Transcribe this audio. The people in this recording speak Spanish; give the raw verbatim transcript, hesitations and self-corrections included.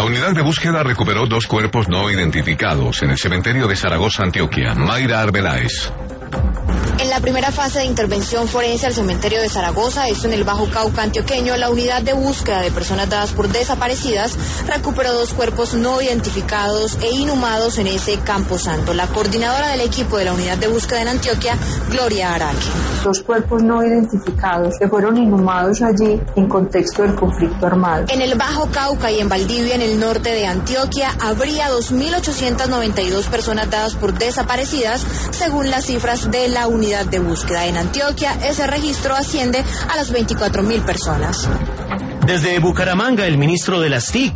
La unidad de búsqueda recuperó dos cuerpos no identificados en el cementerio de Zaragoza, Antioquia. Mayra Arbeláez. En la primera fase de intervención forense al cementerio de Zaragoza, esto en el Bajo Cauca antioqueño, la unidad de búsqueda de personas dadas por desaparecidas recuperó dos cuerpos no identificados e inhumados en ese camposanto. La coordinadora del equipo de la unidad de búsqueda en Antioquia, Gloria Araque. Dos cuerpos no identificados que fueron inhumados allí en contexto del conflicto armado. En el Bajo Cauca y en Valdivia, en el norte de Antioquia, habría dos mil ochocientas noventa y dos personas dadas por desaparecidas, según las cifras de la unidad de búsqueda. En Antioquia, ese registro asciende a las veinticuatro mil personas. Desde Bucaramanga, el ministro de las T I C,